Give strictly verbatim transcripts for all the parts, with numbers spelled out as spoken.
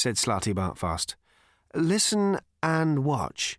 said Slarty Bartfast. "Listen and watch."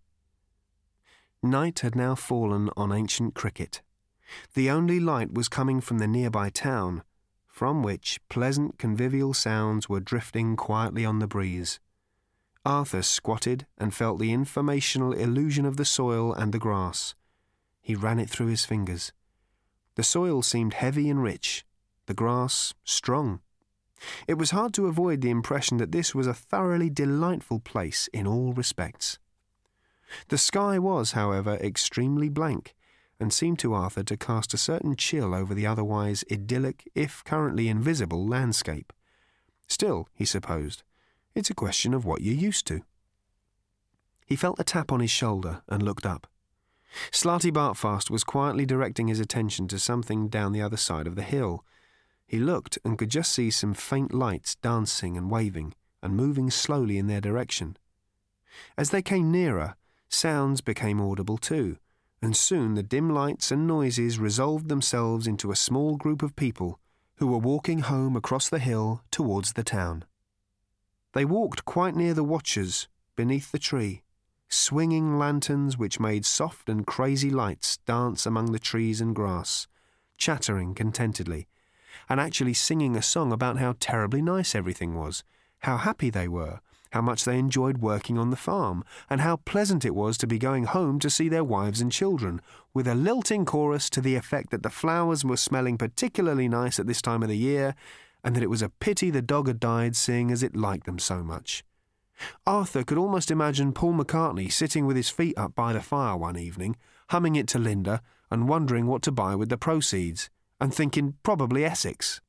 Night had now fallen on ancient Cricket. The only light was coming from the nearby town, from which pleasant convivial sounds were drifting quietly on the breeze. Arthur squatted and felt the informational illusion of the soil and the grass. He ran it through his fingers. The soil seemed heavy and rich, the grass strong. It was hard to avoid the impression that this was a thoroughly delightful place in all respects. The sky was, however, extremely blank, and seemed to Arthur to cast a certain chill over the otherwise idyllic, if currently invisible, landscape. Still, he supposed, it's a question of what you're used to. He felt a tap on his shoulder and looked up. Slarty Bartfast was quietly directing his attention to something down the other side of the hill. He looked and could just see some faint lights dancing and waving and moving slowly in their direction. As they came nearer, sounds became audible too, and soon the dim lights and noises resolved themselves into a small group of people who were walking home across the hill towards the town. They walked quite near the watchers, beneath the tree, swinging lanterns which made soft and crazy lights dance among the trees and grass, chattering contentedly, and actually singing a song about how terribly nice everything was, how happy they were, how much they enjoyed working on the farm, and how pleasant it was to be going home to see their wives and children, with a lilting chorus to the effect that the flowers were smelling particularly nice at this time of the year, and that it was a pity the dog had died, seeing as it liked them so much. Arthur could almost imagine Paul McCartney sitting with his feet up by the fire one evening, humming it to Linda and wondering what to buy with the proceeds, and thinking probably Essex.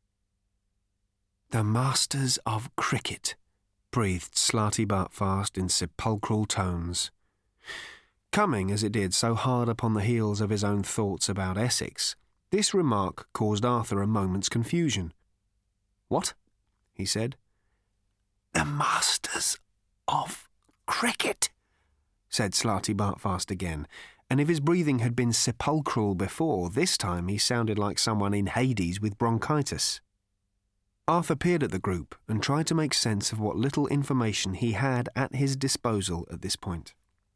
"The Masters of Cricket," breathed Slarty Bartfast in sepulchral tones. Coming, as it did, so hard upon the heels of his own thoughts about Essex, this remark caused Arthur a moment's confusion. "What?" he said. "The Masters of Cricket," said Slarty Bartfast again, and if his breathing had been sepulchral before, this time he sounded like someone in Hades with bronchitis. Arthur peered at the group and tried to make sense of what little information he had at his disposal at this point.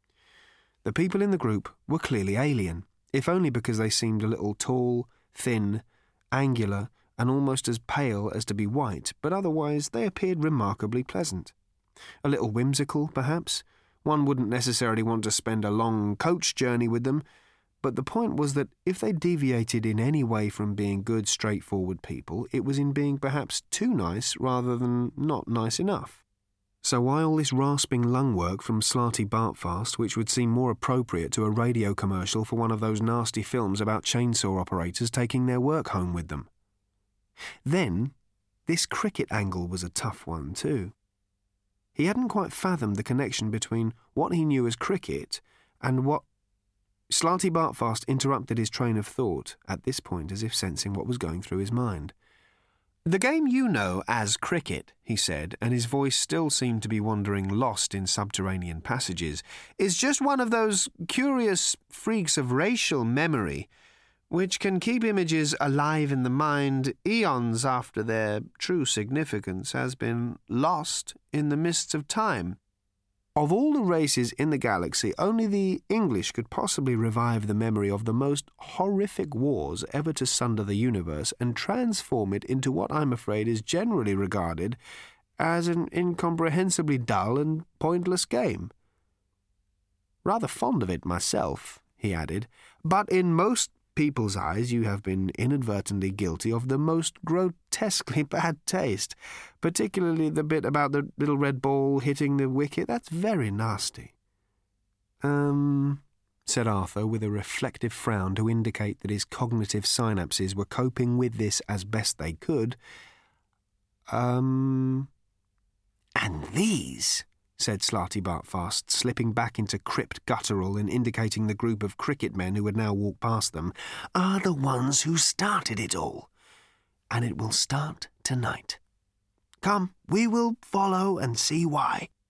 The people in the group were clearly alien, if only because they seemed a little tall, thin, angular, and almost as pale as to be white, but otherwise they appeared remarkably pleasant. A little whimsical, perhaps. One wouldn't necessarily want to spend a long coach journey with them, but the point was that if they deviated in any way from being good, straightforward people, it was in being perhaps too nice rather than not nice enough. So why all this rasping lung work from Slarty Bartfast, which would seem more appropriate to a radio commercial for one of those nasty films about chainsaw operators taking their work home with them? Then, this cricket angle was a tough one too. He hadn't quite fathomed the connection between what he knew as cricket and what... Slarty Bartfast interrupted his train of thought at this point as if sensing what was going through his mind. "The game you know as cricket," he said, and his voice still seemed to be wandering lost in subterranean passages, "is just one of those curious freaks of racial memory which can keep images alive in the mind eons after their true significance has been lost in the mists of time. Of all the races in the galaxy, only the English could possibly revive the memory of the most horrific wars ever to sunder the universe and transform it into what I'm afraid is generally regarded as an incomprehensibly dull and pointless game. Rather fond of it myself," he added, "but in most people's eyes you have been inadvertently guilty of the most grotesquely bad taste, particularly the bit about the little red ball hitting the wicket. That's very nasty." Um, said Arthur with a reflective frown to indicate that his cognitive synapses were coping with this as best they could. Um, and these... said Slarty Bartfast, slipping back into crypt guttural and indicating the group of cricket men who had now walked past them, "are the ones who started it all. And it will start tonight. Come, we will follow and see why."